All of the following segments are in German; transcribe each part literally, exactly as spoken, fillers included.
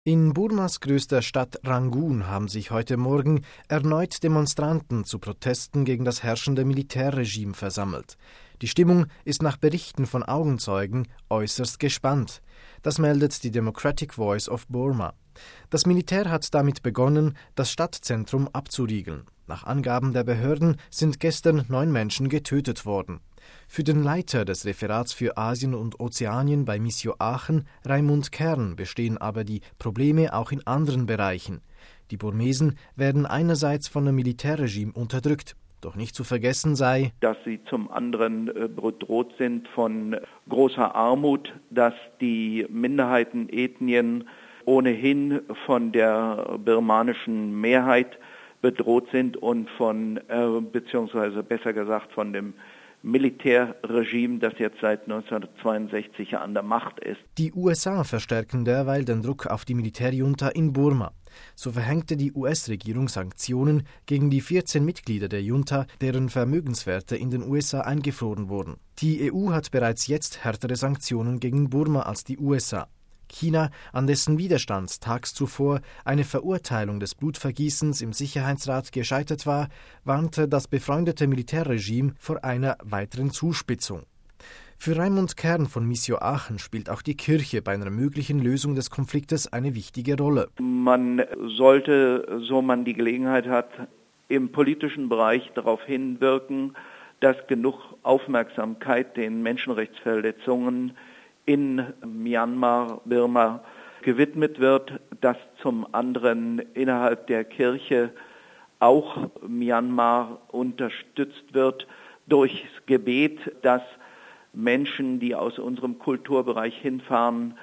In Burmas größter Stadt Rangoon haben sich heute Morgen erneut Demonstranten zu Protesten gegen das herrschende Militärregime versammelt. Die Stimmung ist nach Berichten von Augenzeugen äußerst gespannt. Das meldet die Democratic Voice of Burma. Das Militär hat damit begonnen, das Stadtzentrum abzuriegeln. Nach Angaben der Behörden sind gestern neun Menschen getötet worden. Für den Leiter des Referats für Asien und Ozeanien bei Missio Aachen, Raimund Kern, bestehen aber die Probleme auch in anderen Bereichen. Die Burmesen werden einerseits von dem Militärregime unterdrückt. Doch nicht zu vergessen sei, dass sie zum anderen bedroht sind von großer Armut, dass die Minderheitenethnien ohnehin von der birmanischen Mehrheit bedroht sind und von, äh, beziehungsweise besser gesagt von dem Militärregime, das jetzt seit neunzehnhundertzweiundsechzig an der Macht ist. Die U S A verstärken derweil den Druck auf die Militärjunta in Burma. So verhängte die U S-Regierung Sanktionen gegen die vierzehn Mitglieder der Junta, deren Vermögenswerte in den U S A eingefroren wurden. Die E U hat bereits jetzt härtere Sanktionen gegen Burma als die U S A. China, an dessen Widerstand tags zuvor eine Verurteilung des Blutvergießens im Sicherheitsrat gescheitert war, warnte das befreundete Militärregime vor einer weiteren Zuspitzung. Für Raimund Kern von Missio Aachen spielt auch die Kirche bei einer möglichen Lösung des Konfliktes eine wichtige Rolle. Man sollte, so man die Gelegenheit hat, im politischen Bereich darauf hinwirken, dass genug Aufmerksamkeit den Menschenrechtsverletzungen in Myanmar, Birma gewidmet wird, dass zum anderen innerhalb der Kirche auch Myanmar unterstützt wird durchs Gebet, dass Menschen, die aus unserem Kulturbereich hinfahren,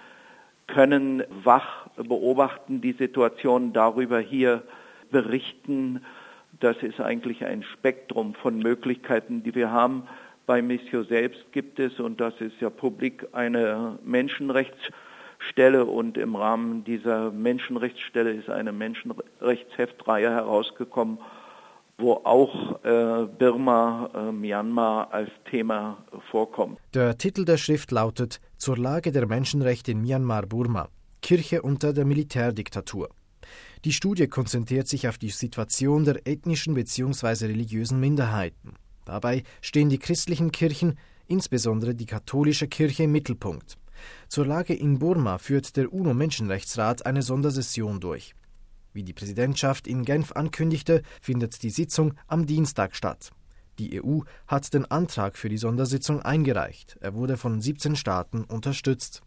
können wach beobachten, die Situation darüber hier berichten. Das ist eigentlich ein Spektrum von Möglichkeiten, die wir haben. Bei Missio selbst gibt es, und das ist ja publik, eine Menschenrechtsstelle, und im Rahmen dieser Menschenrechtsstelle ist eine Menschenrechtsheftreihe herausgekommen, wo auch äh, Birma, äh, Myanmar als Thema vorkommt. Der Titel der Schrift lautet »Zur Lage der Menschenrechte in Myanmar-Burma. Kirche unter der Militärdiktatur«. Die Studie konzentriert sich auf die Situation der ethnischen bzw. religiösen Minderheiten. Dabei stehen die christlichen Kirchen, insbesondere die katholische Kirche, im Mittelpunkt. Zur Lage in Burma führt der UNO-Menschenrechtsrat eine Sondersession durch. Wie die Präsidentschaft in Genf ankündigte, findet die Sitzung am Dienstag statt. Die E U hat den Antrag für die Sondersitzung eingereicht. Er wurde von siebzehn Staaten unterstützt.